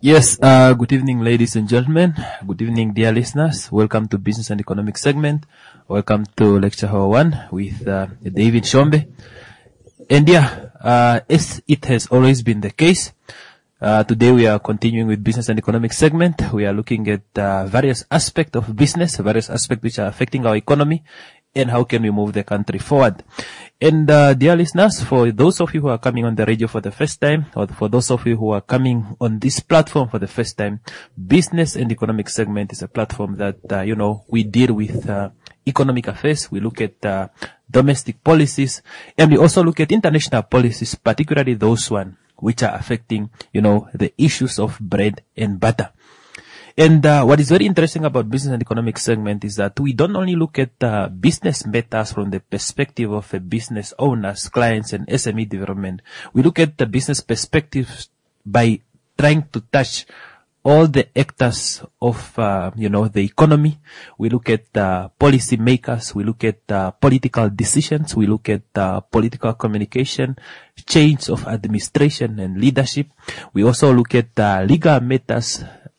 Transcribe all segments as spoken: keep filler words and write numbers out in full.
Yes, uh, good evening, ladies and gentlemen. Good evening, dear listeners. Welcome to Business and Economic segment. Welcome to Lecture Hour one with uh, David Shombe. And yeah, uh, as it has always been the case, uh, today we are continuing with Business and Economic segment. We are looking at uh, various aspects of business, various aspects which are affecting our economy, and how can we move the country forward. And uh, dear listeners, for those of you who are coming on the radio for the first time, or for those of you who are coming on this platform for the first time, Business and Economic segment is a platform that, uh, you know, we deal with uh, economic affairs. We look at uh, domestic policies, and we also look at international policies, particularly those ones which are affecting, you know, the issues of bread and butter. And uh, what is very interesting about Business and Economic segment is that we don't only look at uh, business matters from the perspective of a business owners, clients, and S M E development. We look at the business perspectives by trying to touch all the actors of, uh, you know, the economy. We look at uh, policy makers. We look at uh, political decisions. We look at uh, political communication, change of administration and leadership. We also look at uh, legal matters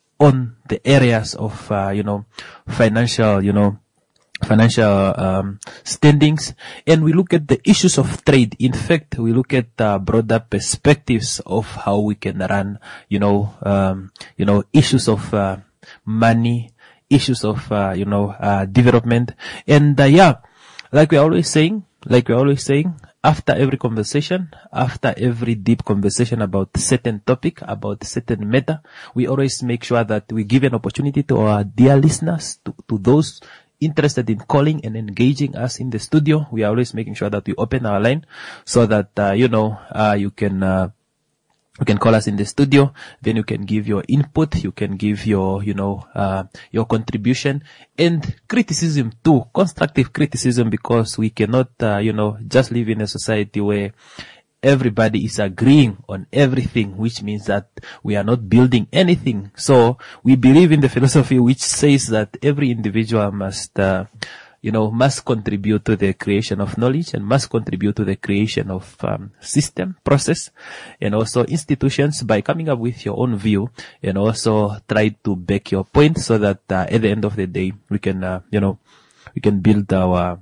on the areas of, uh, you know, financial, you know, financial um, standings, and we look at the issues of trade. In fact, we look at uh, broader perspectives of how we can run, you know, um, you know, issues of uh, money, issues of, uh, you know, uh, development, and uh, yeah, like we're always saying, like we're always saying. After every conversation, after every deep conversation about a certain topic, about a certain matter, we always make sure that we give an opportunity to our dear listeners, to, to those interested in calling and engaging us in the studio. We are always making sure that we open our line so that, uh, you know, uh, you can, uh, you can call us in the studio, then you can give your input, you can give your, you know, uh, your contribution and criticism too, constructive criticism, because we cannot, uh, you know, just live in a society where everybody is agreeing on everything, which means that we are not building anything. So we believe in the philosophy which says that every individual must, uh, you know, must contribute to the creation of knowledge and must contribute to the creation of um, system, process, and also institutions by coming up with your own view and also try to back your point so that uh, at the end of the day we can, uh, you know, we can build our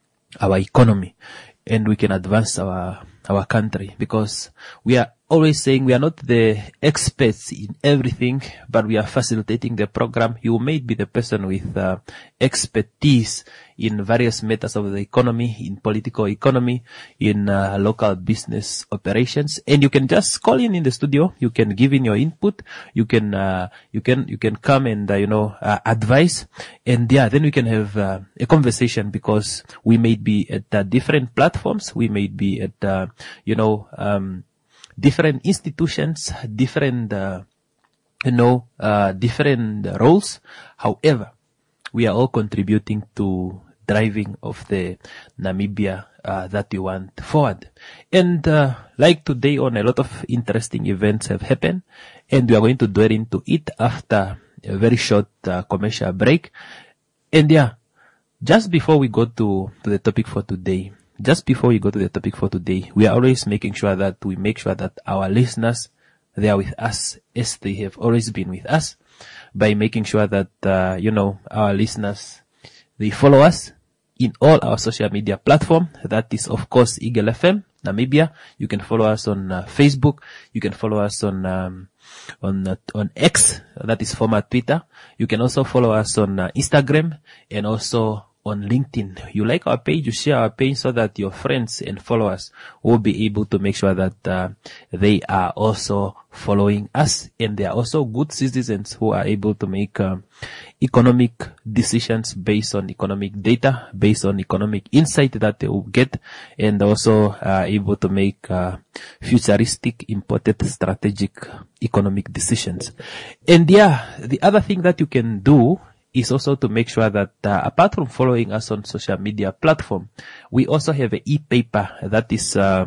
our economy and we can advance our our country, because we are always saying we are not the experts in everything, but we are facilitating the program. You may be the person with uh, expertise in various matters of the economy, in political economy, in uh, local business operations, and you can just call in in the studio. You can give in your input. You can, uh, you can, you can come and uh, you know uh, advise, and yeah, then we can have uh, a conversation, because we may be at uh, different platforms. We may be at uh, you know um different institutions, different, uh, you know, uh, different roles. However, we are all contributing to driving of the Namibia uh, that we want forward. And uh, like today on, a lot of interesting events have happened, and we are going to dwell into it after a very short uh, commercial break. And yeah, just before we go to, to the topic for today, Just before we go to the topic for today, we are always making sure that we make sure that our listeners, they are with us as they have always been with us, by making sure that, uh, you know, our listeners, they follow us in all our social media platform. That is, of course, Eagle F M, Namibia. You can follow us on uh, Facebook. You can follow us on, um, on, uh, on X. That is former Twitter. You can also follow us on uh, Instagram and also on LinkedIn. You like our page, you share our page so that your friends and followers will be able to make sure that uh, they are also following us, and they are also good citizens who are able to make uh, economic decisions based on economic data, based on economic insight that they will get, and also uh, able to make uh, futuristic, important, strategic economic decisions. And yeah, the other thing that you can do is also to make sure that uh, apart from following us on social media platform, we also have an e-paper that is uh,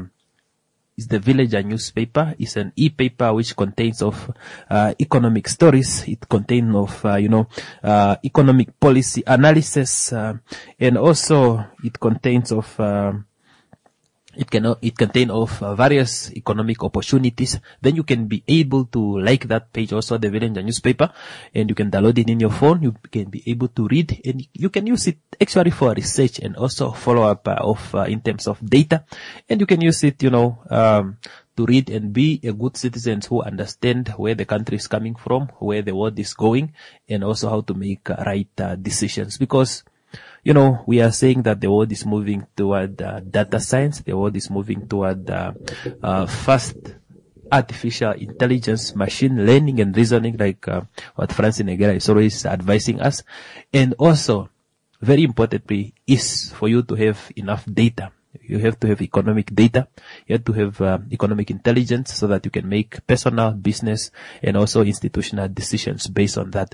is the Villager newspaper. It's an e-paper which contains of uh, economic stories. It contains of uh, you know uh, economic policy analysis, uh, and also it contains of uh, It can it contain of uh, various economic opportunities. Then you can be able to like that page, also the Villager newspaper, and you can download it in your phone. You can be able to read, and you can use it actually for research and also follow up uh, of uh, in terms of data. And you can use it, you know, um, to read and be a good citizen who understand where the country is coming from, where the world is going, and also how to make uh, right uh, decisions. Because you know, we are saying that the world is moving toward uh, data science. The world is moving toward uh, uh, fast artificial intelligence, machine learning and reasoning, like uh, what Francine Negera is always advising us. And also, very importantly, is for you to have enough data. You have to have economic data. You have to have uh, economic intelligence so that you can make personal, business, and also institutional decisions based on that.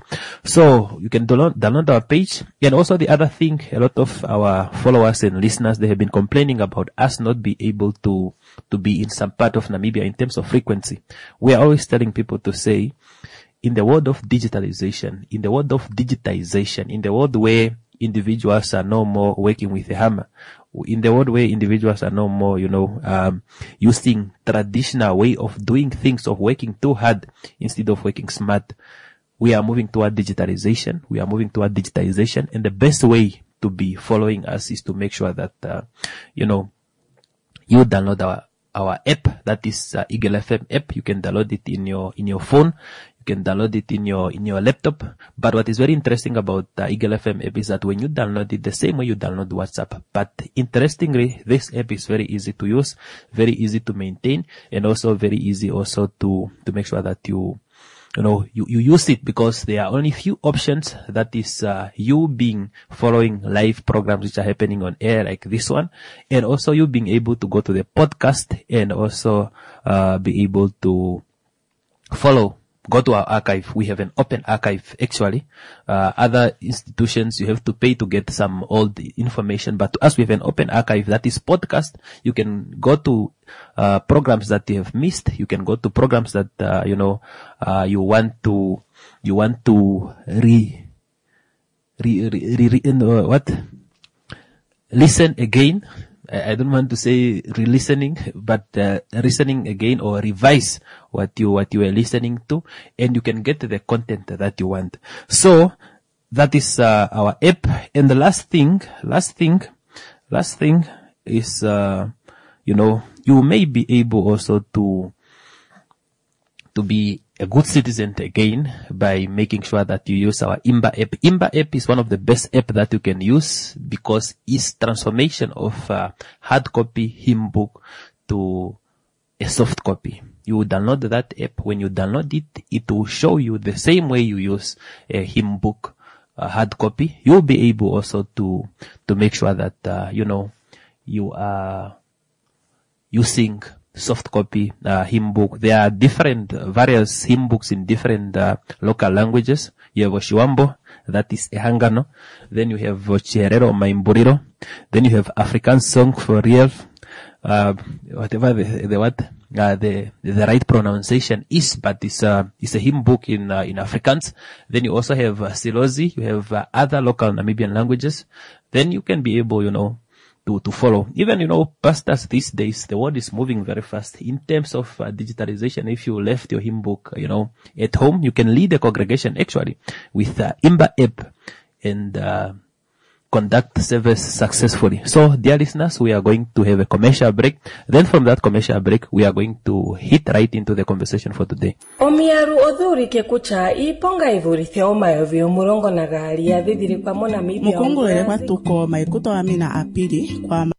So you can download, download our page. And also the other thing, a lot of our followers and listeners, they have been complaining about us not be able to, to be in some part of Namibia in terms of frequency. We are always telling people to say, in the world of digitalization, in the world of digitization, in the world where individuals are no more working with a hammer, in the world where individuals are no more, you know, um, using traditional way of doing things, of working too hard instead of working smart, we are moving toward digitalization. We are moving toward digitization. And the best way to be following us is to make sure that, uh, you know, you download our, our app. That is uh, Eagle F M app. You can download it in your, in your phone. You can download it in your, in your laptop. But what is very interesting about uh, Eagle F M app is that when you download it, the same way you download WhatsApp. But interestingly, this app is very easy to use, very easy to maintain, and also very easy also to, to make sure that you, you know, you, you use it, because there are only few options. That is, uh, you being following live programs which are happening on air like this one, and also you being able to go to the podcast and also, uh, be able to follow. Go to our archive. We have an open archive, actually. Uh, other institutions, you have to pay to get some old information. But to us, we have an open archive. That is podcast. You can go to uh, programs that you have missed. You can go to programs that, uh, you know, uh, you want to, you want to re, re, re, re, re uh, what? Listen again. I don't want to say re-listening, but uh, listening again or revise what you what you are listening to, and you can get the content that you want. So that is uh, our app. And the last thing, last thing, last thing is, uh, you know, you may be able also to to be a good citizen again by making sure that you use our Imba app. Imba app is one of the best app that you can use, because it's transformation of uh, hard copy hymn book to a soft copy. You download that app. When you download it, it will show you the same way you use a hymn book, a hard copy. You'll be able also to to make sure that uh, you know you are using soft copy uh, hymn book. There are different uh, various hymn books in different uh, local languages. You have Oshiwambo, that is Ehangano. Then you have Chierero Maimburiro. Then you have African Song for Real. Uh, whatever the, the what uh, the the right pronunciation is, but it's a it's a hymn book in uh, in Afrikaans. Then you also have uh, Silozi. You have uh, other local Namibian languages. Then you can be able, you know, to, to follow. Even, you know, pastors these days, the world is moving very fast in terms of uh, digitalization. If you left your hymn book, you know, at home, you can lead a congregation actually with uh, Imba app and uh, conduct service successfully. So, dear listeners, we are going to have a commercial break. Then from that commercial break, we are going to hit right into the conversation for today. Omiaru odhuri ke kucha iponga ivurithi omayo vyo murongo na gari ya dhidhiri kwa mona mibia. Mukongo ya watuko maikuto amina apili kwa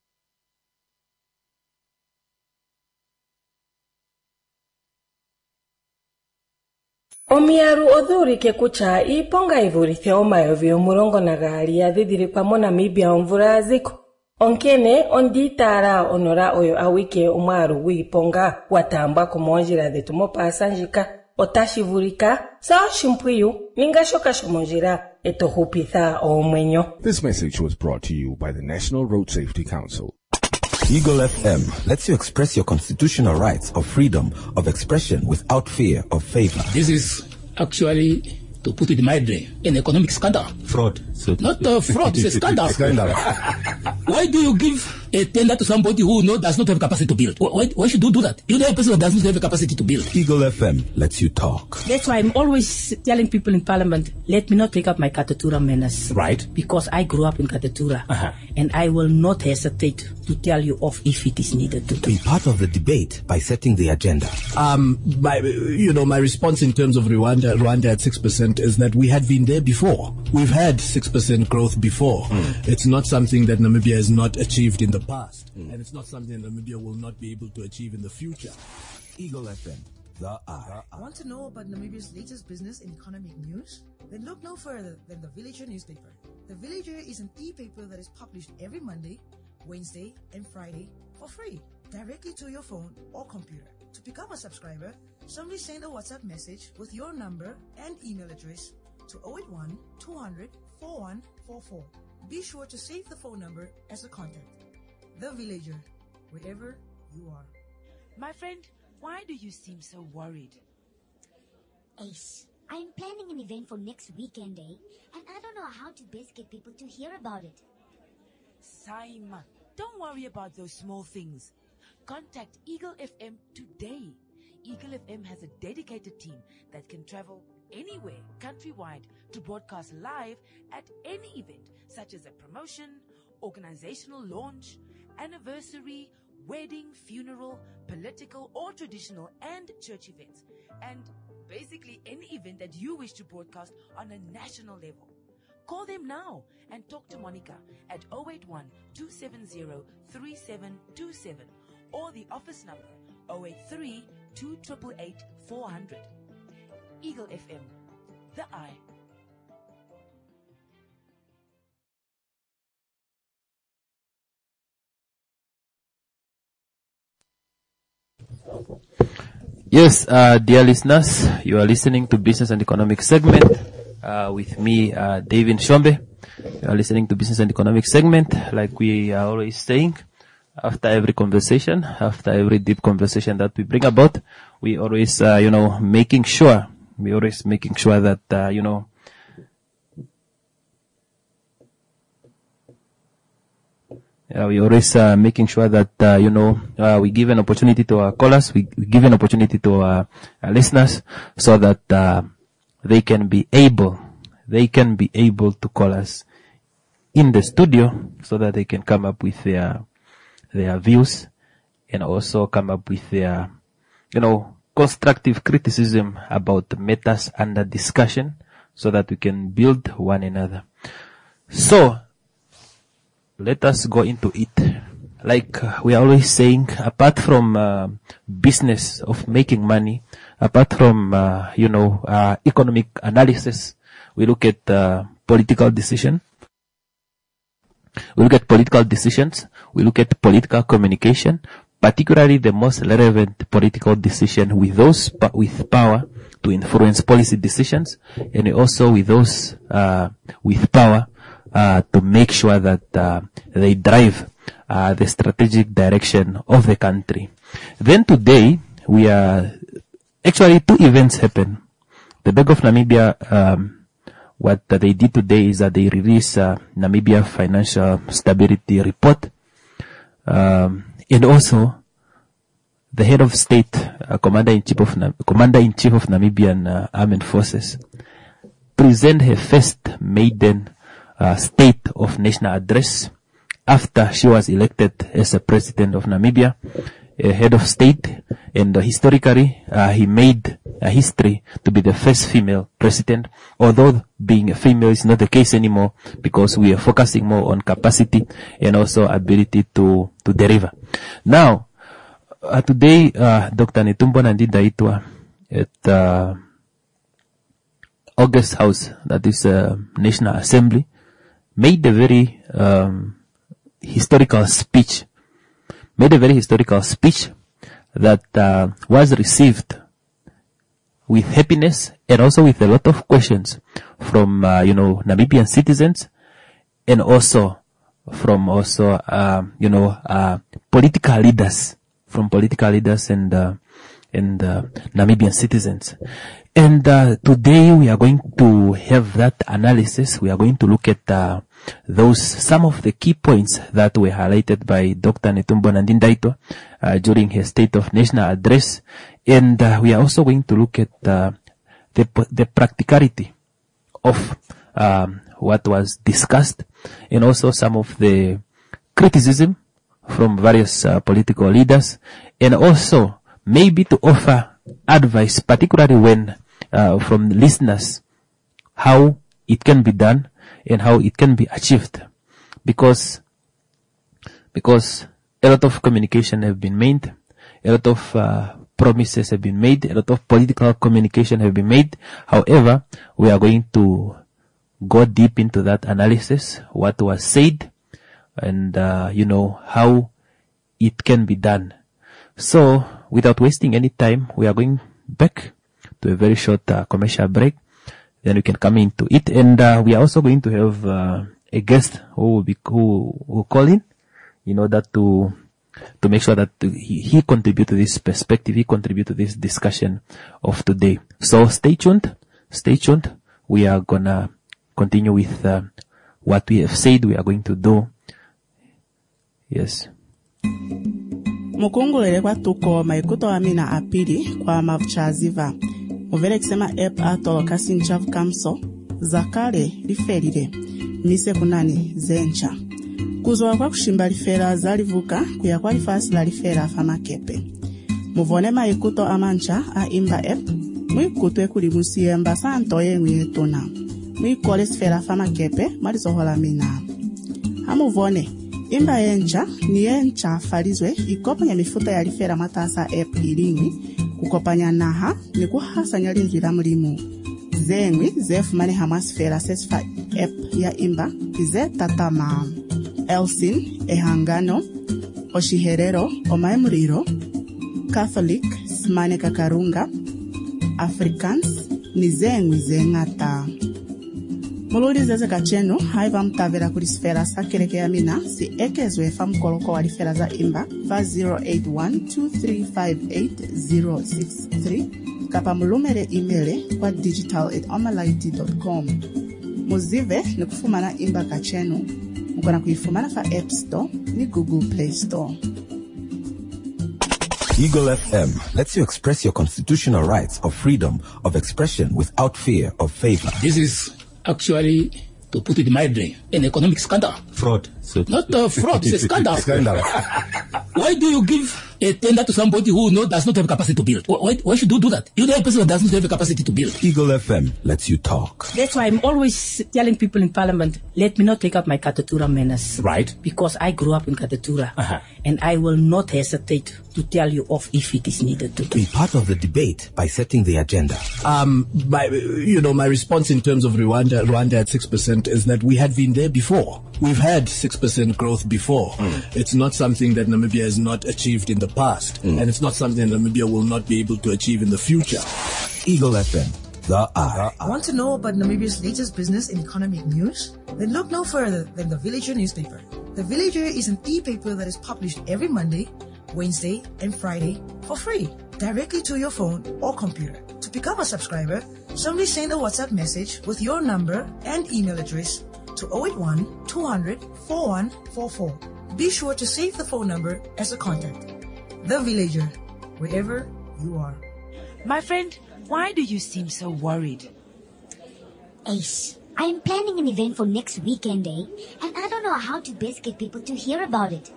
Omiaru odhuri ke kucha iponga ivurithi omayo vyo murongo na gari ya dhidhiri kwa mona mibia omvura ziko. Onkene onditara onora oyo awike umaru wiponga watamba kumonjira dhetu mopa sanjika otashivurika sao shimpuyu ningashoka shomonjira eto hupitha omwenyo. This message was brought to you by the National Road Safety Council. Eagle F M lets you express your constitutional rights of freedom of expression without fear of favor. This is actually, to put it mildly, an economic scandal. Fraud. Not a fraud, it's a scandal. Scandal. Why do you give a tender to somebody who no, does not have capacity to build. Why, why should you do that? You know a person who doesn't have a capacity to build. Eagle F M lets you talk. That's why I'm always telling people in Parliament, let me not pick up my Katatura manners. Right. Because I grew up in Katatura. Uh-huh. And I will not hesitate to tell you off if it is needed to. Be part of the debate by setting the agenda. Um, my, you know, my response in terms of Rwanda, Rwanda at six percent is that we had been there before. We've had six percent growth before. Mm. It's not something that Namibia has not achieved in the past. Mm. And it's not something that Namibia will not be able to achieve in the future. Eagle F M, the eye. Want to know about Namibia's latest business and economic news? Then look no further than the Villager newspaper. The Villager is an e-paper that is published every Monday, Wednesday, and Friday for free, directly to your phone or computer. To become a subscriber, simply send a WhatsApp message with your number and email address to zero eight one, two hundred, forty-one forty-four. Be sure to save the phone number as a contact. The Villager, wherever you are. My friend, why do you seem so worried? Ace, I'm planning an event for next weekend, eh? And I don't know how to best get people to hear about it. Saima, don't worry about those small things. Contact Eagle F M today. Eagle F M has a dedicated team that can travel anywhere countrywide to broadcast live at any event, such as a promotion, organizational launch, anniversary, wedding, funeral, political or traditional and church events, and basically any event that you wish to broadcast on a national level. Call them now and talk to Monica at zero eight one, two seven zero, three seven two seven or the office number zero eight three, two eight eight eight, four hundred. Eagle F M, the eye. Yes, uh, dear listeners, you are listening to Business and Economic segment uh, with me, uh, David Shombe. You are listening to Business and Economic segment, like we are always saying. After every conversation, after every deep conversation that we bring about, we always, uh, you know, making sure, we always making sure that, uh, you know, Uh, we always uh, making sure that, uh, you know, uh, we give an opportunity to our callers, we, we give an opportunity to our, our listeners so that uh, they can be able, they can be able to call us in the studio so that they can come up with their, their views and also come up with their, you know, constructive criticism about matters under discussion so that we can build one another. So, let us go into it. Like uh, we are always saying, apart from uh, business of making money, apart from, uh, you know, uh, economic analysis, we look at uh, political decision. We look at political decisions. We look at political communication, particularly the most relevant political decision with those pa- with power to influence policy decisions, and also with those uh, with power Uh, to make sure that uh, they drive uh, the strategic direction of the country. Then today, we are actually two events happen. The Bank of Namibia, um, what they did today is that they released uh, Namibia Financial Stability Report, um, and also the head of state, uh, Commander in Chief of Na- Commander in Chief of Namibian uh, Armed Forces, present her first maiden Uh, State of National Address after she was elected as a president of Namibia, a head of state, and uh, historically uh, he made a history to be the first female president, although being a female is not the case anymore because we are focusing more on capacity and also ability to, to deliver. Now, uh, today uh, Doctor Netumbo Nandi-Ndaitwah at uh, August House, that is uh, National Assembly, made a very um, historical speech, made a very historical speech that uh, was received with happiness and also with a lot of questions from, uh, you know, Namibian citizens and also from also, uh, you know, uh, political leaders, from political leaders and, uh, and uh, Namibian citizens. And uh, today we are going to have that analysis. We are going to look at uh, those some of the key points that were highlighted by Doctor Netumbo Nandi-Ndaitwah uh, during his State of National Address, and uh, we are also going to look at uh, the the practicality of um, what was discussed, and also some of the criticism from various uh, political leaders, and also maybe to offer advice, particularly when uh, from listeners, how it can be done and how it can be achieved, because because a lot of communication have been made, a lot of uh, promises have been made, a lot of political communication have been made. However, we are going to go deep into that analysis, what was said, and uh, you know how it can be done. So, without wasting any time, we are going back to a very short uh, commercial break. Then we can come into it, and uh, we are also going to have uh, a guest who will be who will call in in order to to make sure that he, he contribute to this perspective, he contribute to this discussion of today. So stay tuned, stay tuned. We are gonna continue with uh, what we have said we are going to do. Yes. Mukungulele kwa tuko maikuto amina apili kwa mavuchaziva. Muvele kisema app atolo kasi nchavu kamso. Zakale liferile. Mise kunani zencha. Kuzoa kwa kushimba lifera zalivuka kuya kwa lifasi la lifera fama kepe. Muvone maikuto amancha a imba app. Mwikutwe kulimusi yemba santo yengu yetuna. Mwikole sfera fama kepe marizohola mina. Hamuvone. Imba yencha ni yencha falizwe ikopanya mifuta ya lifera matasa app ilingi kukopanya naha ni kuhasa nyali nzila mlimu zengwi zefu mani hamasfera sesfa app ya imba kize tatama Elsin ehangano oshiherero omaemuriro Catholic smane kakarunga Africans ni zengwi zengata Mululi zeze kacheno, haiva mtavera kulisfera sakeleke ya mina, si ekezwe fa mkoloko wa lifera za imba, fa zero eight one two three five eight zero six three, kapa mulumere imele kwa digital at omalaiti dot com. Muzive ni kufumana imba kacheno, mkona kuifumana fa App Store ni Google Play Store. Eagle F M lets you express your constitutional rights of freedom of expression without fear of favor. This is actually, to put it mildly, an economic scandal. Fraud. So Not a fraud, it's a scandal. Scandal. Why do you give a tender to somebody who no, does not have capacity to build? Why, why should you do that? You know a person that does not have the capacity to build. Eagle F M lets you talk. That's why I'm always telling people in Parliament, let me not take up my Katatura menace. Right. Because I grew up in Katatura. Uh-huh. And I will not hesitate to tell you off if it is needed to. Be part of the debate by setting the agenda. Um, my, you know, my response in terms of Rwanda, Rwanda at six percent is that we had been there before. We've had six percent growth before. Mm. It's not something that Namibia has not achieved in the past. Mm. And it's not something that Namibia will not be able to achieve in the future. Eagle F M, the eye. Want to know about Namibia's latest business and economic news? Then look no further than the Villager newspaper. The Villager is an e-paper that is published every Monday, Wednesday, and Friday for free, directly to your phone or computer. To become a subscriber, simply send a WhatsApp message with your number and email address to zero eight one two hundred forty-one forty-four. Be sure to save the phone number as a contact. The Villager, wherever you are. My friend, why do you seem so worried? Ace, I'm planning an event for next weekend, eh? And I don't know how to best get people to hear about it.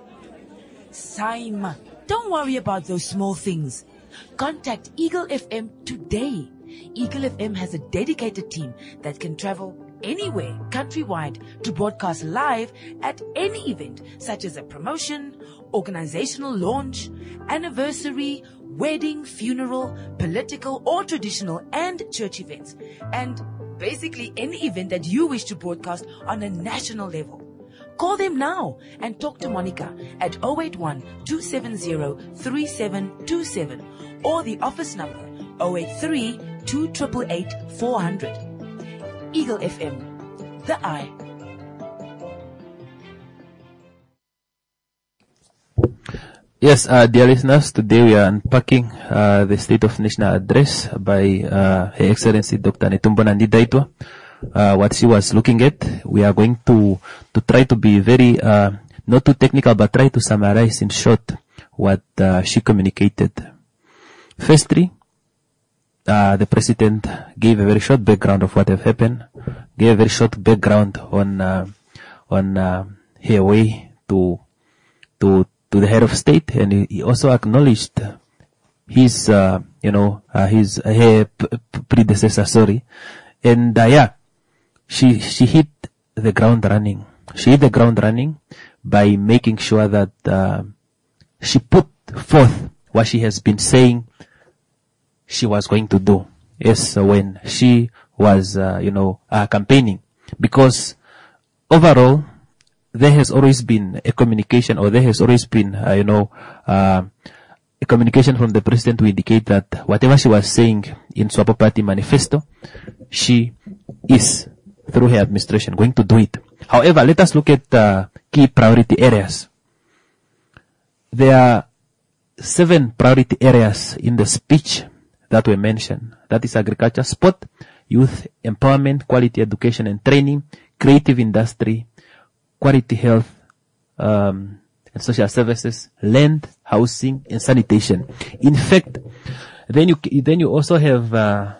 Saima, don't worry about those small things. Contact Eagle F M today. Eagle F M has a dedicated team that can travel anywhere countrywide to broadcast live at any event, such as a promotion, organizational launch, anniversary, wedding, funeral, political or traditional and church events, and basically any event that you wish to broadcast on a national level. Call them now and talk to Monica at zero eight one two seven zero three seven two seven or the office number zero eight three two eight eight eight four zero zero. Eagle F M, the eye. Yes, uh, dear listeners, today we are unpacking uh, the State of National Address by uh, Her Excellency Doctor Netumbo Nandi Ndaitwah. Uh, what she was looking at, we are going to to try to be very uh, not too technical, but try to summarize in short what uh, she communicated. Firstly, uh, the president gave a very short background of what have happened, gave a very short background on uh, on uh, her way to to to the head of state, and he, he also acknowledged his uh, you know uh, his uh, her p- p- predecessor, sorry, and uh, yeah, she she hit the ground running. She hit the ground running by making sure that uh, she put forth what she has been saying she was going to do. Yes, when she was uh, you know uh, campaigning, because overall there has always been a communication, or there has always been uh, you know uh, a communication from the president to indicate that whatever she was saying in SWAPO Party manifesto, she is, through her administration, going to do it. However, let us look at uh, key priority areas. There are seven priority areas in the speech that were mentioned. That is agriculture, sport, youth empowerment, quality education and training, creative industry, quality health um, and social services, land, housing and sanitation. In fact, then you then you also have uh,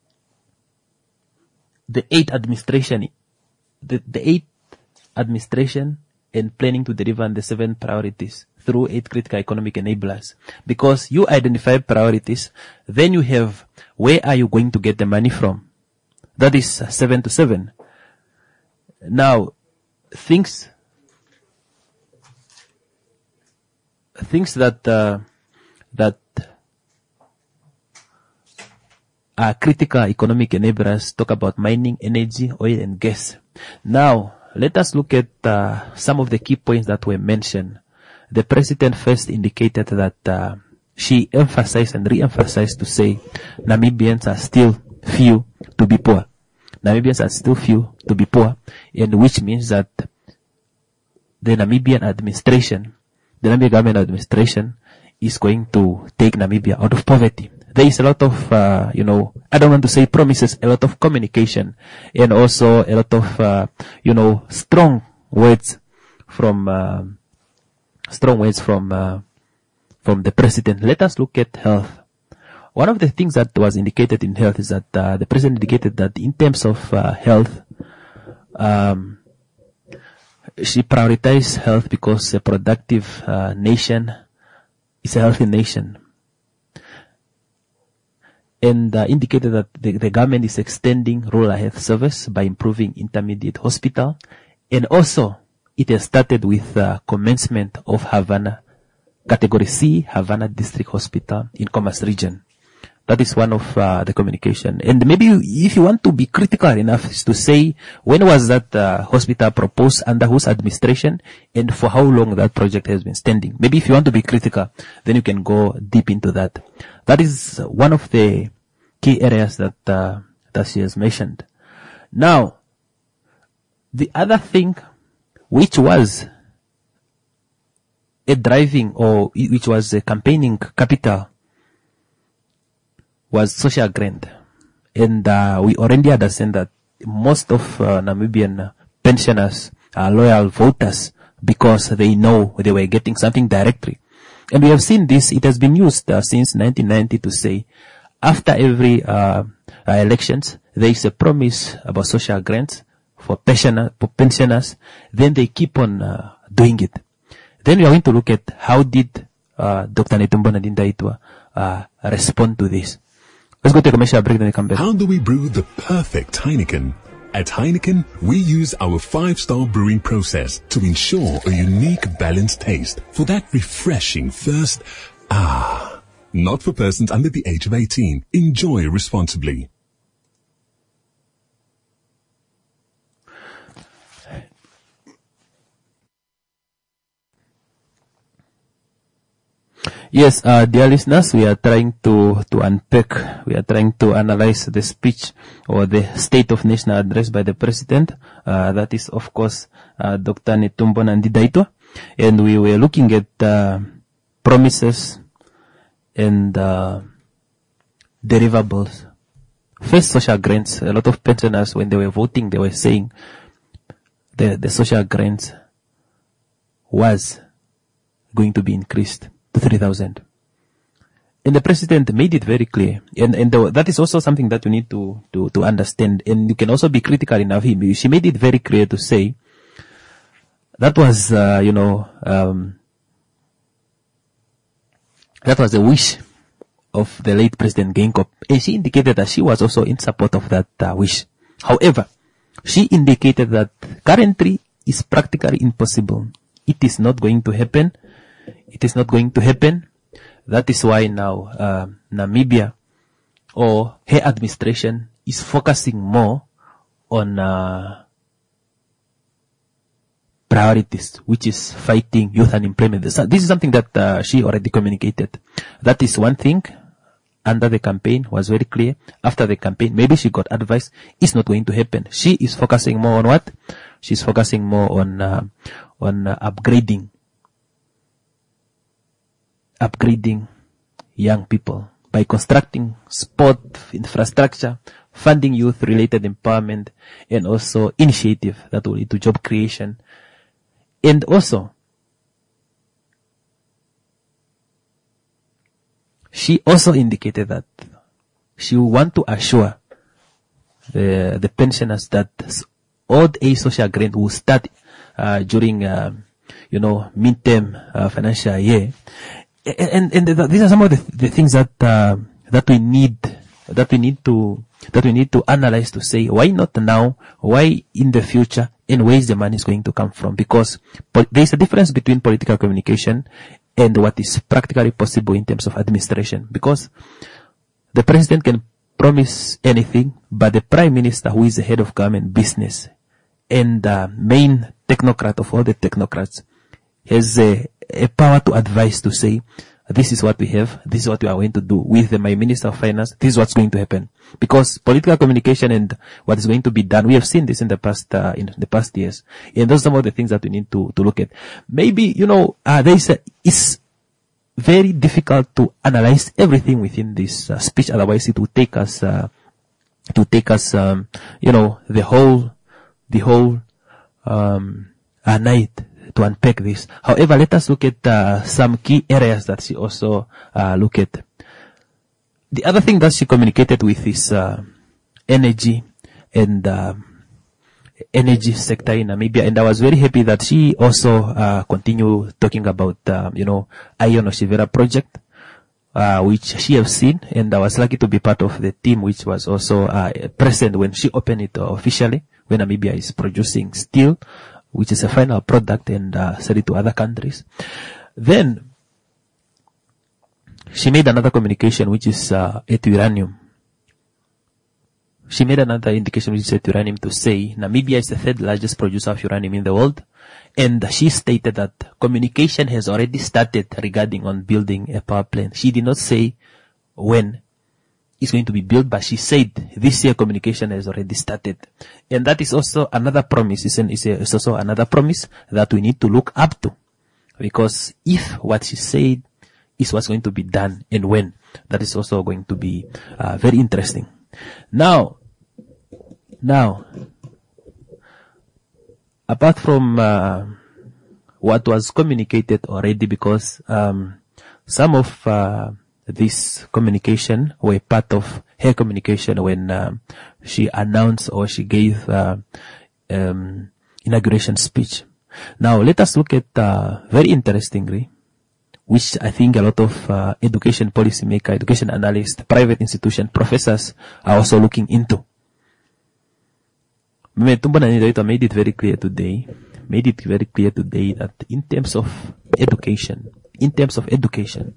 the eight administration, the, the eight administration and planning to deliver on the seven priorities through eight critical economic enablers. Because you identify priorities, then you have where are you going to get the money from. That is uh, seven to seven. Now, things things that uh, that are critical economic enablers talk about mining, energy, oil and gas. Now, let us look at uh, some of the key points that were mentioned. The president first indicated that uh, she emphasized and re-emphasized to say Namibians are still few to be poor. Namibians are still few to be poor, and which means that the Namibian administration, the Namibian government administration, is going to take Namibia out of poverty. There is a lot of, uh, you know, I don't want to say promises, a lot of communication, and also a lot of, uh, you know, strong words from, uh, strong words from, uh, from the president. Let us look at health. One of the things that was indicated in health is that uh, the president indicated that in terms of uh, health, um, she prioritized health because a productive uh, nation is a healthy nation. And uh, indicated that the, the government is extending rural health service by improving intermediate hospital. And also, it has started with uh, commencement of Havana, Category C, Havana District Hospital in Commerce Region. That is one of uh, the communication. And maybe you, if you want to be critical enough is to say, when was that uh, hospital proposed, under whose administration, and for how long that project has been standing. Maybe if you want to be critical, then you can go deep into that. That is one of the key areas that uh, that she has mentioned. Now, the other thing, which was a driving or which was a campaigning capital, was social grant. And uh, we already understand that most of uh, Namibian pensioners are loyal voters because they know they were getting something directly. And we have seen this, it has been used uh, since nineteen ninety to say, after every uh, uh, elections, there is a promise about social grants for, pensioner, for pensioners, then they keep on uh, doing it. Then we are going to look at how did uh, Doctor Netumbo Nandi Ndaitwah uh, respond to this. Let's go take a commercial break, then we come back. How do we brew the perfect Heineken? At Heineken, we use our five-star brewing process to ensure a unique, balanced taste for that refreshing first ah. Not for persons under the age of eighteen. Enjoy responsibly. Yes, uh, dear listeners, we are trying to, to unpack, we are trying to analyze the speech or the State of National Address by the President. Uh, that is, of course, uh, Doctor Netumbo Nandi Ndaitwah. And we were looking at, uh, promises and uh, deliverables. First, social grants. A lot of pensioners, when they were voting, they were saying the, the social grants was going to be increased to three thousand. And the president made it very clear. And, and the, that is also something that you need to, to, to understand. And you can also be critical enough him. She made it very clear to say that was, uh, you know, um, that was a wish of the late President Geingob. And she indicated that she was also in support of that uh, wish. However, she indicated that currently is practically impossible. It is not going to happen. It is not going to happen. That is why now uh, Namibia or her administration is focusing more on uh, priorities, which is fighting youth unemployment. This is something that uh, she already communicated. That is one thing. Under the campaign was very clear. After the campaign, maybe she got advice. It's not going to happen. She is focusing more on what? She's focusing more on uh, on uh, upgrading. upgrading young people by constructing sport infrastructure, funding youth-related empowerment, and also initiative that will lead to job creation. And also, she also indicated that she will want to assure the, the pensioners that old age social grant will start uh, during, uh, you know, midterm uh, financial year. And, and, and these are some of the, the things that, uh, that we need, that we need to, that we need to analyze to say, why not now? Why in the future? And where is the money is going to come from? Because po- there is a difference between political communication and what is practically possible in terms of administration. Because the president can promise anything, but the prime minister, who is the head of government business and the main technocrat of all the technocrats, has a, a power to advise, to say, this is what we have, this is what we are going to do. With the, my Minister of Finance, this is what's going to happen. Because political communication and what is going to be done, we have seen this in the past, uh, in the past years. And those are some of the things that we need to, to look at. Maybe, you know, uh, there is a, it's very difficult to analyze everything within this uh, speech. Otherwise, it will take us, uh, it will take us, um, you know, the whole, the whole, um, uh, night to unpack this. However, let us look at uh, some key areas that she also uh, look at. The other thing that she communicated with is uh, energy and uh, energy sector in Namibia, and I was very happy that she also uh, continued talking about uh, you know Iron Oshivera project, uh, which she has seen, and I was lucky to be part of the team which was also uh, present when she opened it officially, when Namibia is producing steel, which is a final product, and uh, sell it to other countries. Then she made another communication, which is uh, at uranium. She made another indication, which is at uranium, to say Namibia is the third largest producer of uranium in the world, and she stated that communication has already started regarding on building a power plant. She did not say when is going to be built, but she said this year communication has already started. And that is also another promise, is, an, is, a, is also another promise that we need to look up to. Because if what she said is what's going to be done and when, that is also going to be uh, very interesting. Now, now, apart from uh, what was communicated already, because um, some of uh, this communication were part of her communication when uh, she announced or she gave uh, um, inauguration speech. Now let us look at uh, very interestingly, which I think a lot of uh, education policy maker, education analysts, private institution professors are also looking into. Metumbo Nani-Ndaitwah made it very clear today, made it very clear today that in terms of education, in terms of education,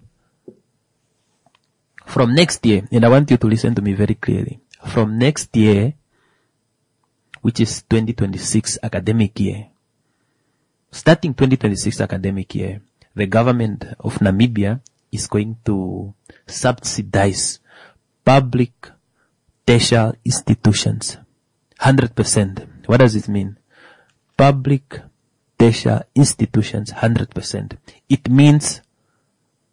from next year, and I want you to listen to me very clearly, from next year, which is twenty twenty-six academic year, starting twenty twenty-six academic year, the government of Namibia is going to subsidize public tertiary institutions. one hundred percent. What does it mean? Public tertiary institutions, one hundred percent. It means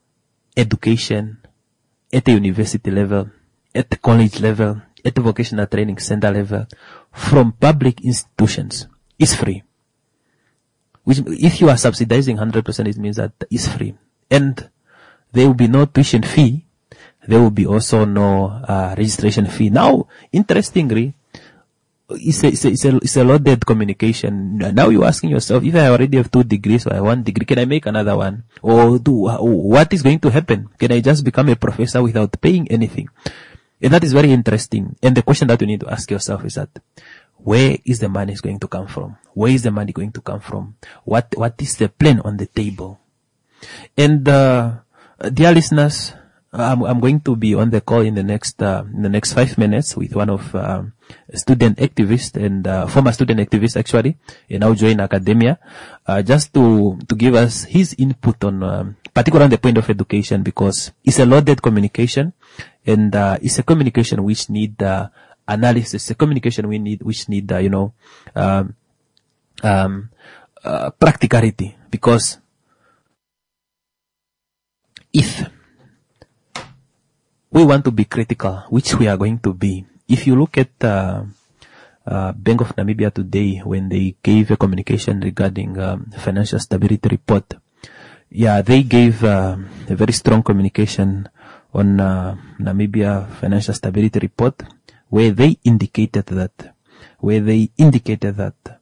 education at the university level, at the college level, at the vocational training center level, from public institutions is free. Which, if you are subsidizing one hundred percent, it means that it's free. And there will be no tuition fee. There will be also no uh, registration fee. Now, interestingly, it's a, it's, a, it's, a, it's a loaded communication. Now you're asking yourself, if I already have two degrees or one degree, can I make another one? Or do, what is going to happen? Can I just become a professor without paying anything? And that is very interesting. And the question that you need to ask yourself is that, where is the money going to come from? Where is the money going to come from? What, what is the plan on the table? And, uh, dear listeners, I'm, I'm going to be on the call in the next, uh, in the next five minutes with one of, um, student activists and, uh, former student activist actually, and now join academia, uh, just to, to give us his input on, um, particularly on the point of education, because it's a loaded communication and, uh, it's a communication which need, uh, analysis, a communication we need, which need, uh, you know, um, um, uh, practicality, because if we want to be critical, which we are going to be. If you look at uh, uh, Bank of Namibia today, when they gave a communication regarding um, financial stability report, yeah, they gave uh, a very strong communication on uh, Namibia financial stability report, where they indicated that, where they indicated that,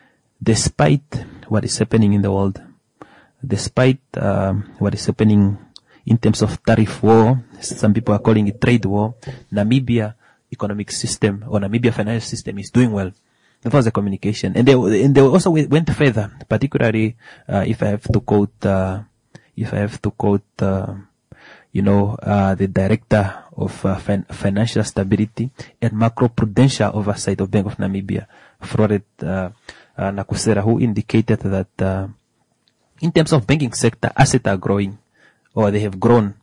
despite what is happening in the world, despite uh, what is happening in terms of tariff war, some people are calling it trade war, Namibia economic system or Namibia financial system is doing well. That was the communication. And they, and they also went further, particularly, uh, if I have to quote, uh, if I have to quote, uh, you know, uh, the director of uh, fin- financial stability and macroprudential oversight of Bank of Namibia, Froret, uh, uh, Nakusera, who indicated that, uh, in terms of banking sector, assets are growing, or they have grown,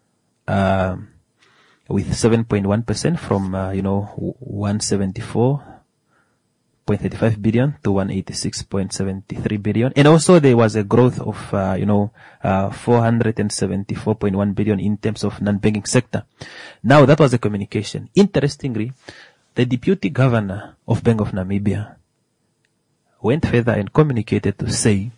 uh, with seven point one percent from, uh, you know, one seventy-four point three five billion to one eighty-six point seven three billion. And also there was a growth of, uh, you know, uh, four hundred seventy-four point one billion in terms of non-banking sector. Now that was the communication. Interestingly, the deputy governor of Bank of Namibia went further and communicated to say,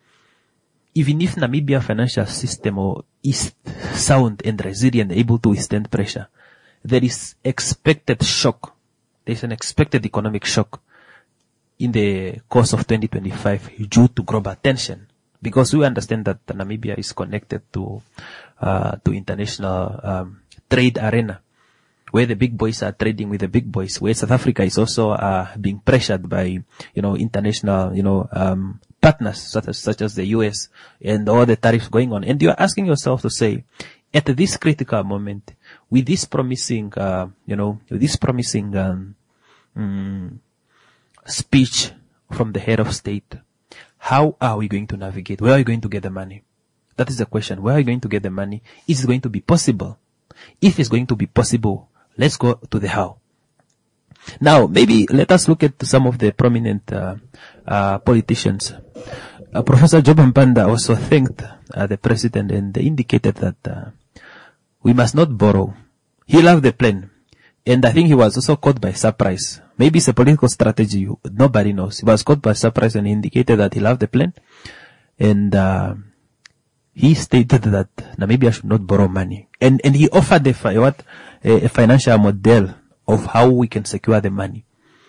even if Namibia financial system is sound and resilient, able to withstand pressure, there is expected shock. There is an expected economic shock in the course of twenty twenty-five due to global tension. Because we understand that Namibia is connected to, uh, to international, um, trade arena, where the big boys are trading with the big boys, where South Africa is also, uh, being pressured by, you know, international, you know, um, partners such as, such as the U S and all the tariffs going on. And you are asking yourself to say, at this critical moment, with this promising, uh, you know, with this promising, um, um, speech from the head of state, how are we going to navigate? Where are we going to get the money? That is the question. Where are we going to get the money? Is it going to be possible? If it's going to be possible, let's go to the how. Now, maybe let us look at some of the prominent uh, uh, politicians. Uh, Professor Job Mpanda also thanked uh, the president and indicated that uh, we must not borrow. He loved the plan. And I think he was also caught by surprise. Maybe it's a political strategy. Nobody knows. He was caught by surprise and indicated that he loved the plan. And uh, he stated that Namibia should not borrow money. And and he offered a, what, a, a financial model of how we can secure the money,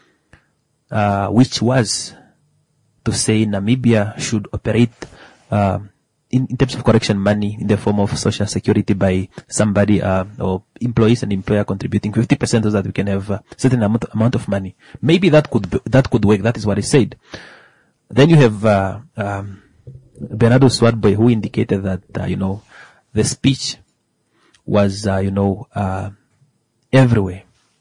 uh, which was to say Namibia should operate, uh, in, in terms of correction money in the form of social security by somebody, uh, or employees and employer contributing fifty percent so that we can have a certain amount, amount of money. Maybe that could, that could work. That is what he said. Then you have, uh, um, Bernardo Swartboy, who indicated that, uh, you know, the speech was, uh, you know, uh, everywhere.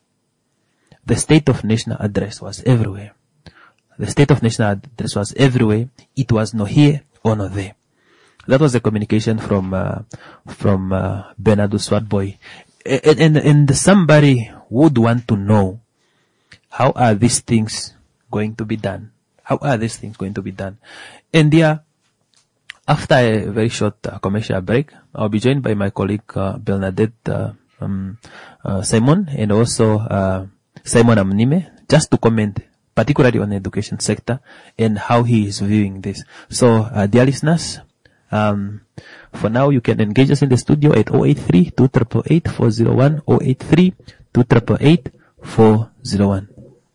The State of National Address was everywhere. The State of National Address was everywhere. It was no here or no there. That was the communication from, uh, from, uh, Bernardo Swartboy. And, and, and somebody would want to know, how are these things going to be done? How are these things going to be done? And there, After a very short uh, commercial break, I'll be joined by my colleague uh, Bernadette uh, um, uh, Simon and also uh, Simon Amnime, just to comment particularly on the education sector and how he is viewing this. So, uh, dear listeners, um, for now you can engage us in the studio at zero eight three, two eight eight, four zero one, zero eight three, two eight eight, four zero one.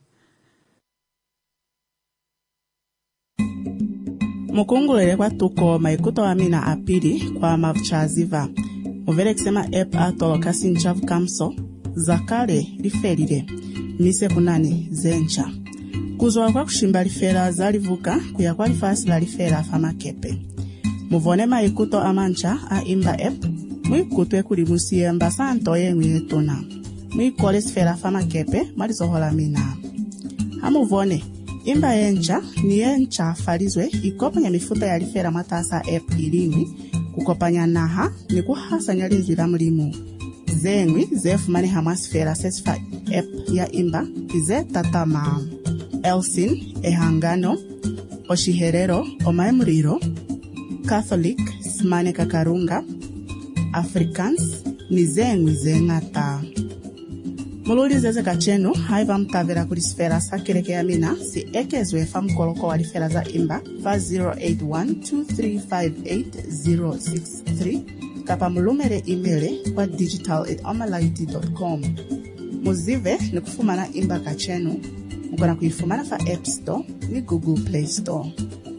mukungulele kwa tuko maikuto amina apili kwa mavuchaziva muvele kusema app atoloka sinchavu kamso zakale lifelile mise kunani zencha kuzola kwa kushimba lifela zalivuka kuya kwa lifasi la lifela famakepe muvone maikuto amancha a imba app mwikutwe kulimusiye mbasanto yengu yetuna mwikole sifela famakepe malizohola mina hamuvone imba yencha ni yencha falizwe ikopanya mifuta ya lifera matasa app ilimi kukopanya naha ni kuhasanya linzwila mulimu zengwi zefumani hamasfera sesifa app ya imba ize tatama Elsin ehangano oshiherero omaemuriro Catholic smane kakarunga Africans ni zengwi zengata mululi zeze kachenu haiva mtavera kulisfera sakeleke ya mina si ekezwe famkoloko walifera za imba fa zero eight one, two three five eight, zero six three kapa mulumere imele kwa digital at omalaiti dot com muzive ni kufumana imba kachenu mkona kuifumana fa App Store ni Google Play Store.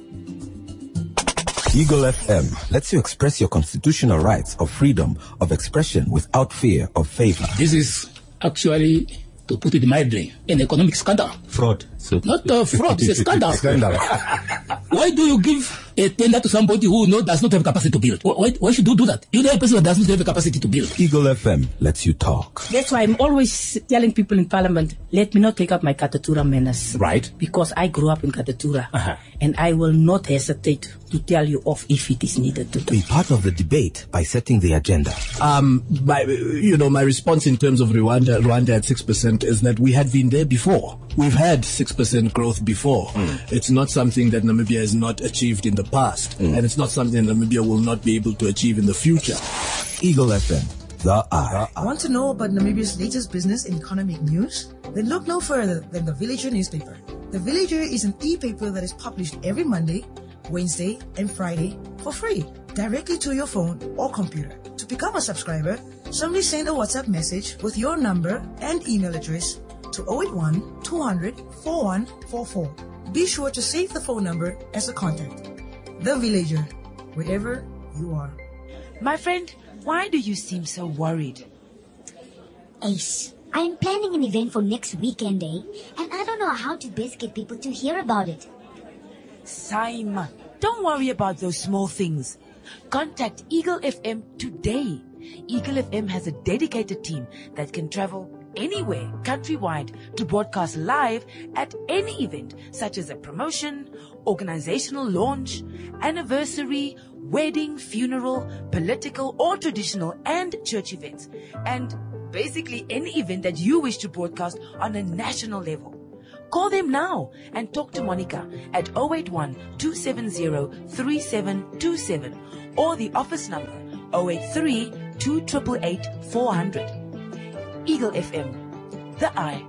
Eagle F M lets you express your constitutional rights of freedom of expression without fear of favor. This is actually, to put it mildly, an economic scandal. Fraud. So not uh, fraud, it's a scandal. Scandal. Why do you give a tender to somebody who no, does not have capacity to build? Why, why should you do that? You know a person that does not have a capacity to build. Eagle F M lets you talk. That's why I'm always telling people in Parliament, let me not take up my Katatura menace. Right. Because I grew up in Katatura. Uh-huh. And I will not hesitate to tell you off if it is needed to do. Be part of the debate by setting the agenda. Um, my, you know, my response in terms of Rwanda, Rwanda at six percent is that we had been there before. We've had six percent growth before. Mm. It's not something that Namibia has not achieved in the past. Mm. And it's not something that Namibia will not be able to achieve in the future. Eagle F M, the eye. Want to know about Namibia's latest business and economic news? Then look no further than the Villager newspaper. The Villager is an e-paper that is published every Monday, Wednesday, and Friday for free, directly to your phone or computer. To become a subscriber, simply send a WhatsApp message with your number and email address to zero eight one, two hundred, four one four four. Be sure to save the phone number as a contact. The Villager, wherever you are. My friend, why do you seem so worried? Ace, I'm planning an event for next weekend, eh? And I don't know how to best get people to hear about it. Simon, don't worry about those small things. Contact Eagle F M today. Eagle F M has a dedicated team that can travel anywhere countrywide to broadcast live at any event such as a promotion, organizational launch, anniversary, wedding, funeral, political or traditional and church events, and basically any event that you wish to broadcast on a national level. Call them now and talk to Monica at zero eight one, two seven zero, three seven two seven or the office number zero eight three, two eight eight, four hundred. Eagle F M, the eye.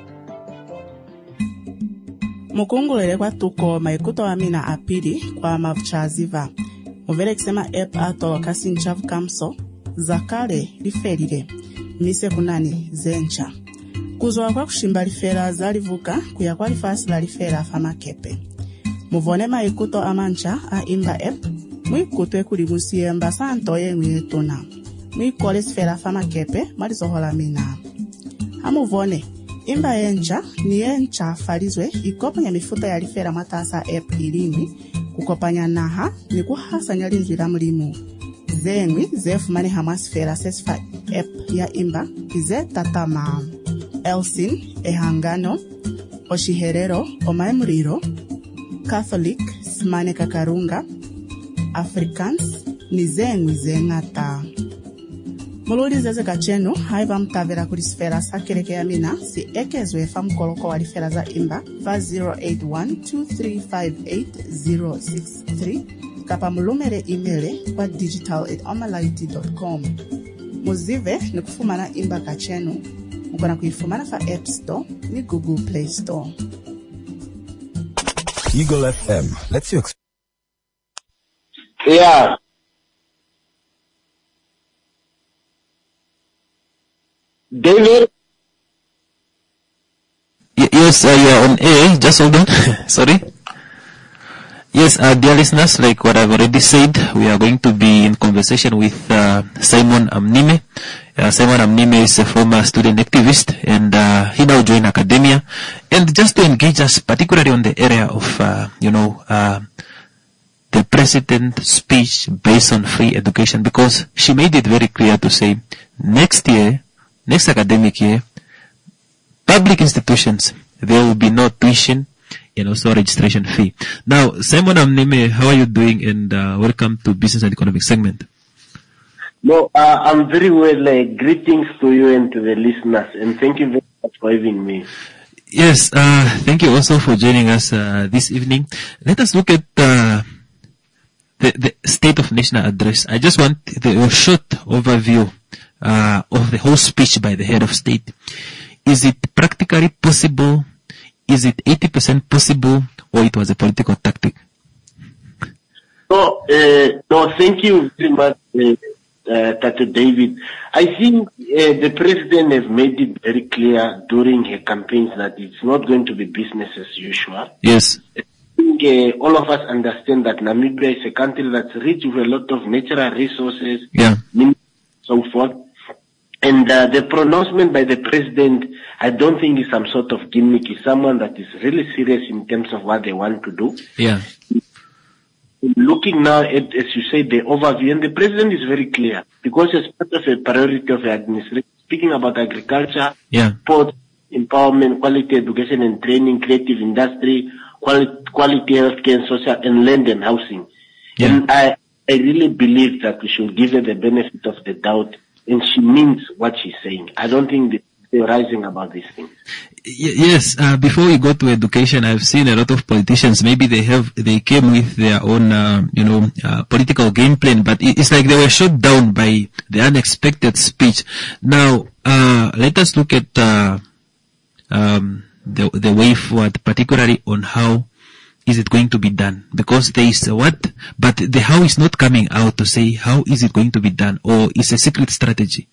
mukungulele kwa tuko maikuto amina apili kwa mavuchaziva muvele kusema app atoloka sinchavu kamso zakale lifelile mise kunani zencha kuzola kwa kushimba lifela zalivuka kuya kwa lifasi la lifela famakepe muvone maikuto amancha a imba app mwikutwe kulimusiye mbasanto yengu yetuna mwikole sifela famakepe malizohola mina hamuvone imba yencha ni yencha falizwe ikopanya mifuta ya lifera matasa app ilimi kukopanya naha ni kuhasanya linzwila mulimu zengwi zefumani hamasfera sesifa app ya imba ize tatama Elsin ehangano oshiherero omaemuriro Catholic smane kakarunga Africans ni zengwi zengata mululi zeze kachenu haiva mtavera kulisfera sakeleke ya mina si ekezwe famkoloko walifera za imba fa zero eight one, two three five eight, zero six three kapa mulumere email kwa digital at omalaiti dot com. Muzive ni kufumana imbaka chenu. Mukona kuifumana fa App Store ni Google Play Store. Eagle F M lets you exp- Yeah. David? Y- yes, uh, you're on air. Just hold on. Sorry. Yes, uh, dear listeners, like what I've already said, we are going to be in conversation with uh, Simon Amnime. Uh, Simon Amnime is a former student activist, and uh, he now joined academia. And just to engage us, particularly on the area of, uh, you know, uh, the president's speech based on free education, because she made it very clear to say, next year, next academic year, public institutions, there will be no tuition and also registration fee. Now, Simon Amnime, how are you doing? And uh, welcome to Business and Economic segment. No, uh, I'm very well. Uh, greetings to you and to the listeners, and thank you very much for having me. Yes, uh, thank you also for joining us uh, this evening. Let us look at uh, the, the State of National Address. I just want the, a short overview uh, of the whole speech by the head of state. Is it practically possible? Is it eighty percent possible, or it was a political tactic? No, uh, no, thank you very much, uh, uh, Tata David. I think uh, the president has made it very clear during her campaigns that it's not going to be business as usual. Yes. I think uh, all of us understand that Namibia is a country that's rich with a lot of natural resources, yeah, so forth. And uh, the pronouncement by the president, I don't think is some sort of gimmick. It's someone that is really serious in terms of what they want to do. Yeah. Looking now at, as you say, the overview, and the president is very clear, because as part of a priority of the administration, speaking about agriculture, yeah, sport, empowerment, quality education and training, creative industry, quality, quality healthcare and social, and land and housing. Yeah. And I, I really believe that we should give her the benefit of the doubt, and she means what she's saying. I don't think they're theorizing about these things. Y- yes, uh, before we go to education, I've seen a lot of politicians, maybe they have, they came with their own, uh, you know, uh, political game plan, but it's like they were shut down by the unexpected speech. Now, uh, let us look at, uh, um, the, the way forward, particularly on how is it going to be done? Because there is a what, but the how is not coming out to say how is it going to be done, or is a secret strategy?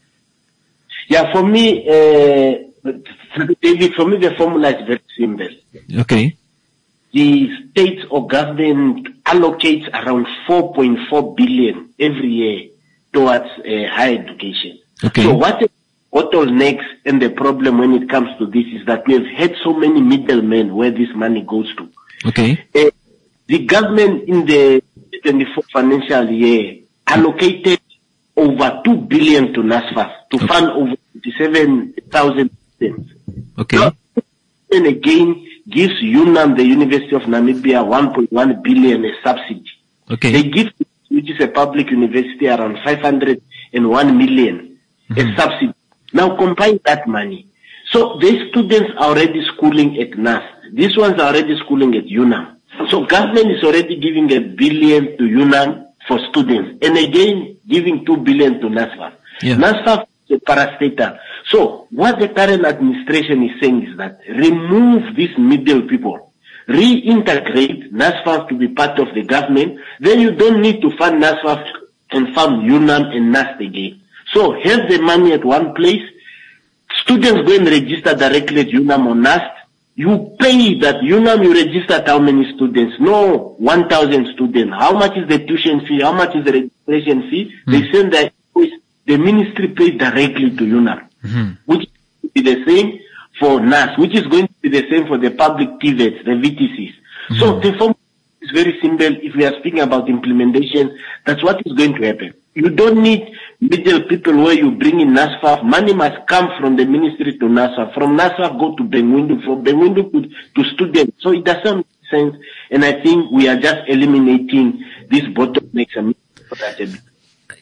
Yeah, for me, uh, David, for me the formula is very simple. Okay. The state or government allocates around four point four billion every year towards uh, higher education. Okay. So what bottlenecks and the problem when it comes to this is that we have had so many middlemen where this money goes to. Okay. Uh, the government in the twenty-four financial year allocated over two billion to NASFAF to okay. fund over fifty-seven thousand students. Okay. So, and again gives UNAM, the University of Namibia, one point one billion a subsidy. Okay. They give, which is a public university, around five hundred one million mm-hmm. a subsidy. Now combine that money. So these students are already schooling at N A S. These ones are already schooling at UNAM. So government is already giving a billion to UNAM for students, and again giving two billion to NASFAF. Yeah. NASFAF is a parastatal. So what the current administration is saying is that remove these middle people, reintegrate NASFAF to be part of the government. Then you don't need to fund NASFAF and fund UNAM and N A S again. So have the money at one place. Students go and register directly at UNAM or N A S. You pay that UNAM, you register at how many students? No, one thousand students. How much is the tuition fee? How much is the registration fee? Mm. They send that, the ministry pays directly to UNAM, mm-hmm. which will be the same for N A S, which is going to be the same for the public T V E Ts, the V T Cs. Mm-hmm. So the formula is very simple. If we are speaking about implementation, that's what is going to happen. You don't need middle people where you bring in NASFAF. Money must come from the ministry to NASFAF. From NASFAF, go to Benwindu. From Benwindu to, to students. So it doesn't make sense. And I think we are just eliminating these bottlenecks.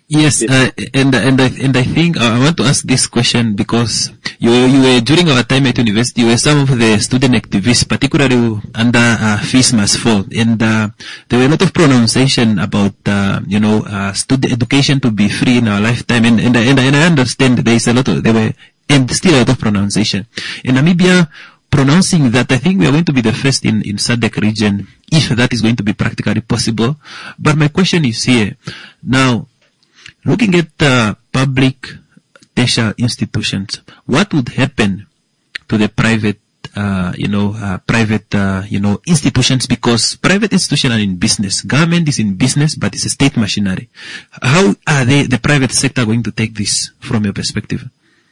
Yes, uh, and and I and I think uh, I want to ask this question because you you were during our time at university, you were some of the student activists, particularly under uh, Fees Must Fall, and uh, there were a lot of pronunciation about uh, you know uh, student education to be free in our lifetime, and and and, and I understand there is a lot of there were and still a lot of pronunciation in Namibia. Pronouncing that, I think we are going to be the first in, in S A D C region, if that is going to be practically possible. But my question is here. Now, looking at uh, public tertiary institutions, what would happen to the private, uh, you know, uh, private, uh, you know, institutions? Because private institutions are in business. Government is in business, but it's a state machinery. How are they, the private sector, going to take this from your perspective?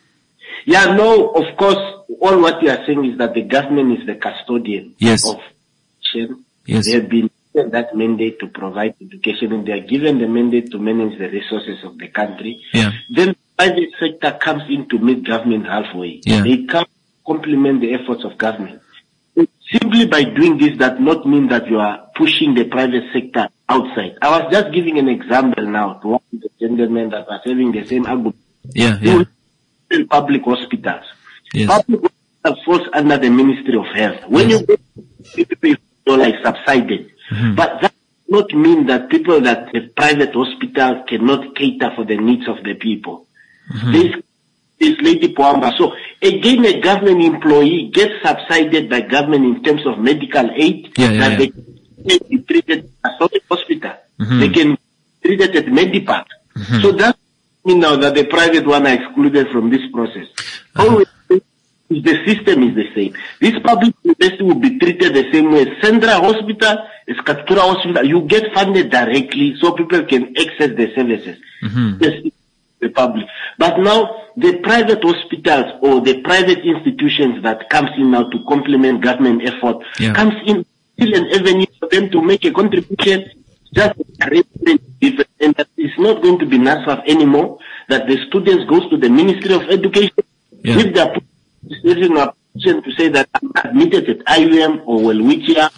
Yeah, no, of course, all what you are saying is that the government is the custodian yes. of education. Yes. They have been given that mandate to provide education, and they are given the mandate to manage the resources of the country. Yeah. Then the private sector comes in to meet government halfway. Yeah. They come complement the efforts of government. Simply by doing this does not mean that you are pushing the private sector outside. I was just giving an example now to one of the gentlemen that was having the same argument. Yeah, yeah. In public hospitals. Yes. Public hospitals falls under the Ministry of Health. When yes. you go, people feel like subsided. Mm-hmm. But that does not mean that people that have private hospitals cannot cater for the needs of the people. Mm-hmm. This is Lady Poamba. So again, a government employee gets subsided by government in terms of medical aid yeah, yeah, that yeah. they can be treated at a hospital. Mm-hmm. They can be treated at Medipac. Mm-hmm. So that's now that the private one are excluded from this process. Uh-huh. Always, the system is the same. This public university will be treated the same way. Central Hospital, as Katutura Hospital, you get funded directly so people can access the services. Mm-hmm. Yes, the public. But now, the private hospitals or the private institutions that comes in now to complement government effort yeah. comes in still an avenue for them to make a contribution. Just different, and that it's not going to be NASFAF anymore, that the students goes to the Ministry of Education yeah. with their application to say that I'm admitted at I U M or Welwitschia.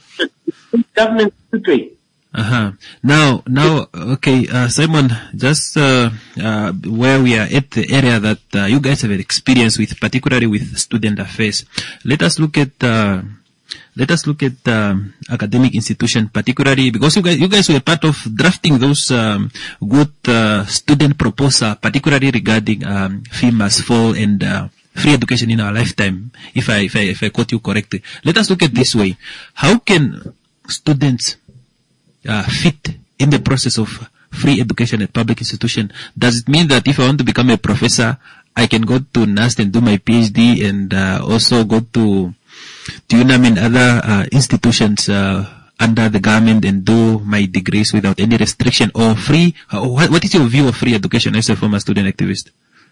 Government to pay. Uh-huh. Now, now, okay, uh, Simon, just, uh, uh, where we are at the area that, uh, you guys have an experience with, particularly with student affairs. Let us look at, uh, Let us look at um, academic institution, particularly because you guys, you guys were part of drafting those um, good uh, student proposal, particularly regarding um, Fee Must Fall and uh, free education in our lifetime. If I if I if I quote you correctly, let us look at this way: how can students uh, fit in the process of free education at public institution? Does it mean that if I want to become a professor, I can go to N U S T and do my PhD and uh, also go to Do you know, I mean, other uh, institutions uh, under the government and do my degrees without any restriction or free? Uh, what, what is your view of free education as a former student activist?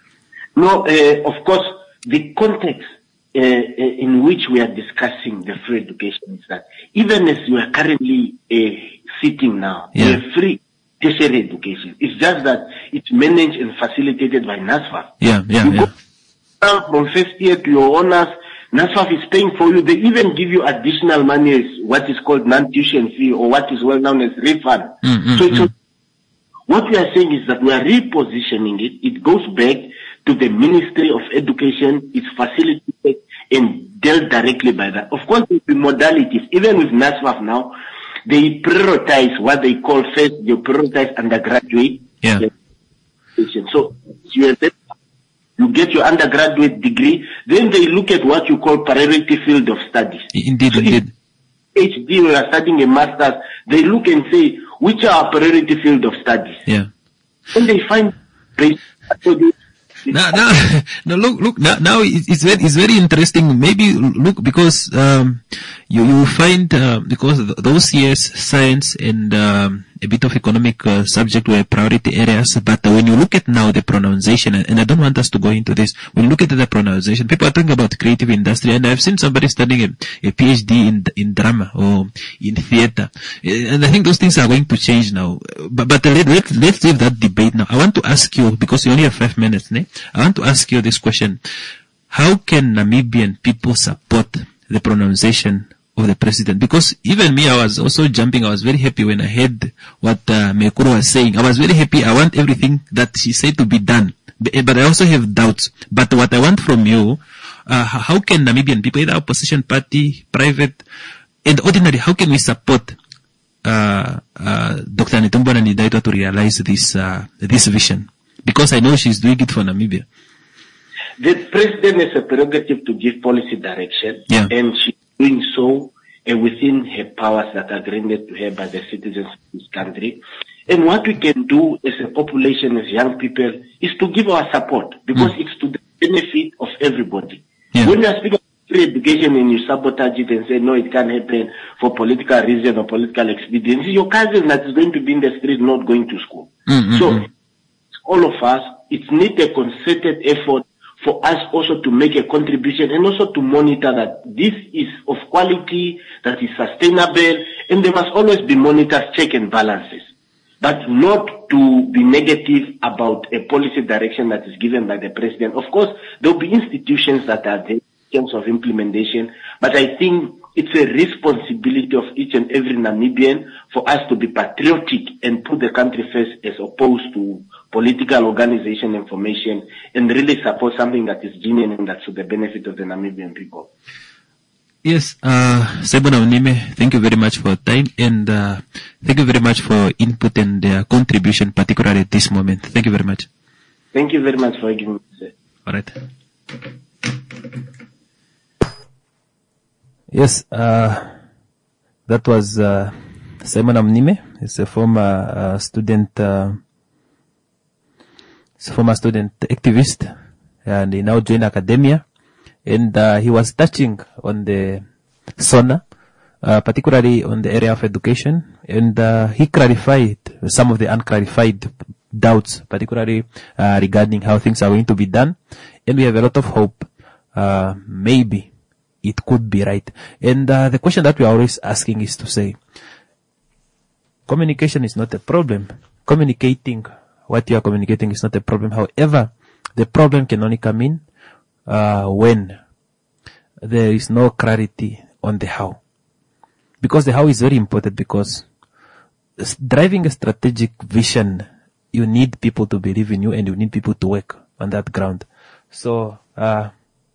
No, uh, of course, the context uh, in which we are discussing the free education is that even as we are currently uh, sitting now, yeah. we have free tertiary education. It's just that it's managed and facilitated by NASFAF. Yeah, yeah, you yeah. Go from first year to your honors, NASFAF is paying for you. They even give you additional money as what is called non-tuition fee or what is well known as refund. Mm-hmm. So it's, what we are saying is that we are repositioning it. It goes back to the Ministry of Education. It's facilitated and dealt directly by that. Of course, there will be modalities. Even with NASFAF now, they prioritize what they call first, they prioritize undergraduate yeah. education. So you have You get your undergraduate degree, then they look at what you call priority field of studies. Indeed, so indeed. H D, we are studying a master's, they look and say, which are our priority field of studies? Yeah. And they find, so they, now, now, now, look, look, now, now it's very, it's very interesting. Maybe look, because, um, you, you find, uh, because those years, science and, um, a bit of economic uh, subject were priority areas, but uh, when you look at now the pronunciation, and, and I don't want us to go into this, when you look at the pronunciation, people are talking about creative industry, and I've seen somebody studying a, a PhD in in drama or in theater, and I think those things are going to change now. But, but let, let, let's leave that debate now. I want to ask you, because you only have five minutes, né? I want to ask you this question. How can Namibian people support the pronunciation of the president. Because even me, I was also jumping. I was very happy when I heard what uh, Mekuru was saying. I was very happy. I want everything that she said to be done. But I also have doubts. But what I want from you, uh, how can Namibian people, either opposition party, private, and ordinary, how can we support uh, uh, Doctor Netumbo Nandi-Ndaitwah to realize this uh, this vision? Because I know she's doing it for Namibia. The president has a prerogative to give policy direction, yeah. and she's doing so uh, within her powers that are granted to her by the citizens of this country. And what we can do as a population, as young people, is to give our support, because mm. it's to the benefit of everybody. Yeah. When you are speaking about free education and you sabotage it and say, no, it can't happen for political reason or political expediency, your cousin that is going to be in the street not going to school. Mm-hmm. So, all of us, it needs a concerted effort for us also to make a contribution and also to monitor that this is of quality, that is sustainable, and there must always be monitors, check and balances. But not to be negative about a policy direction that is given by the president. Of course, there will be institutions that are there in terms of implementation, but I think it's a responsibility of each and every Namibian for us to be patriotic and put the country first as opposed to political organization information, and really support something that is genuine and that's to the benefit of the Namibian people. Yes, uh, Sebona Unime, thank you very much for your time, and uh, thank you very much for input and uh, contribution, particularly at this moment. Thank you very much. Thank you very much for giving me this. All right. Yes, uh, that was uh, Simon Amnime. He's a former uh, student, uh, he's a former student activist, and he now joined academia. And uh, he was touching on the SONA, uh, particularly on the area of education, and uh, he clarified some of the unclarified doubts, particularly uh, regarding how things are going to be done. And we have a lot of hope. Uh, maybe it could be right. And uh, the question that we are always asking is to say, communication is not a problem. Communicating what you are communicating is not a problem. However, the problem can only come in Uh, when there is no clarity on the how. Because the how is very important, because driving a strategic vision, you need people to believe in you and you need people to work on that ground. So, uh,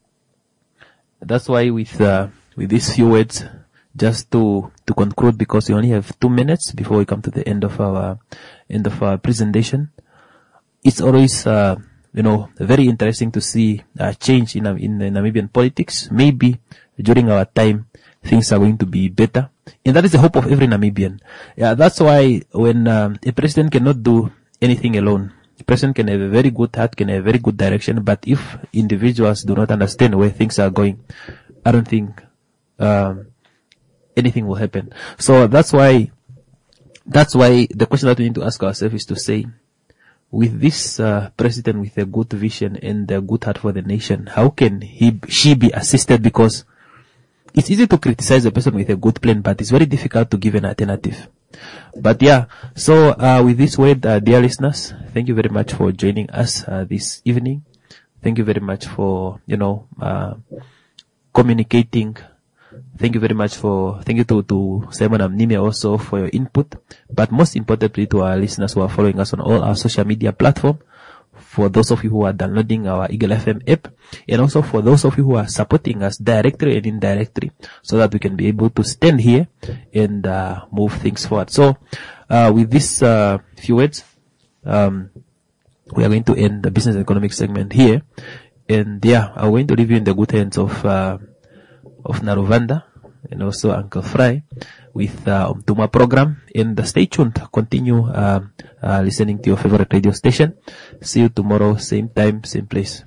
that's why with, uh, with these few words, just to, to conclude, because we only have two minutes before we come to the end of our, end of our presentation, it's always, uh, you know, very interesting to see a change in, in Namibian politics. Maybe during our time, things are going to be better. And that is the hope of every Namibian. Yeah, that's why when um, a president cannot do anything alone, a president can have a very good heart, can have a very good direction, but if individuals do not understand where things are going, I don't think um, anything will happen. So that's why, that's why the question that we need to ask ourselves is to say, with this uh, president with a good vision and a good heart for the nation, how can he, she be assisted? Because it's easy to criticize a person with a good plan, but it's very difficult to give an alternative. But yeah, so uh, with this word, uh, dear listeners, thank you very much for joining us uh, this evening. Thank you very much for, you know, uh, communicating. Thank you very much for, thank you to, to Simon Amnime also for your input. But most importantly to our listeners who are following us on all our social media platforms, for those of you who are downloading our Eagle F M app, and also for those of you who are supporting us directly and indirectly, so that we can be able to stand here and uh, move things forward. So, uh, with these uh, few words, um, we are going to end the business and economic segment here. And yeah, I'm going to leave you in the good hands of uh, of Naruvanda and also Uncle Fry with uh, Umtuma program. And uh, stay tuned. Continue uh, uh, listening to your favorite radio station. See you tomorrow, same time, same place.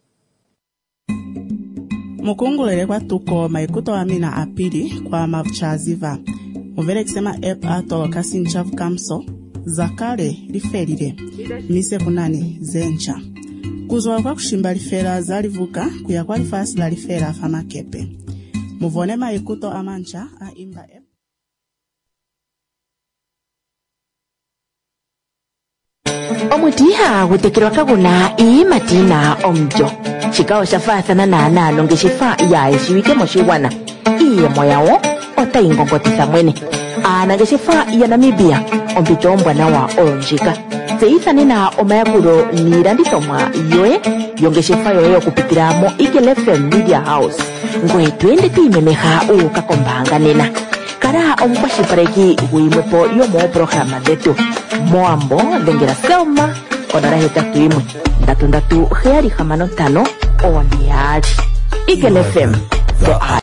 Mukungulele kwa tuko maikuto amina apili kwa mavuchaziva. Muvele kisema app atolo kasi nchavu kamso. Zakale liferile. Mise kunani zencha. Kuzwa kwa kushimba lifera zalivuka kuya kwa lifasi la lifera fama kepe. Muvone maikuto amancha a imba app. Omutiha gutekirwa kaguna ii matina omjo. Chikao shafa thana na na longe shifa ya ishiwike moshiwana. Iye moyawo. otaingongotitha mwene aanangeshefa ya Namibia ompito ombwanawa olonjika tseyithanena omayakulo niilandithomwa yoye yongeshefa yoye okupitila mo Eagle F M Media House ngoye twende twiimemeha uuka kombaanga nena kala omukwashilipaleki guyimwepo yomooprograma dhetu moambo dhengela Selma konola hetatu yimwe ndatu ndatu heyali hamano ntano ooni yaali Eagle F M.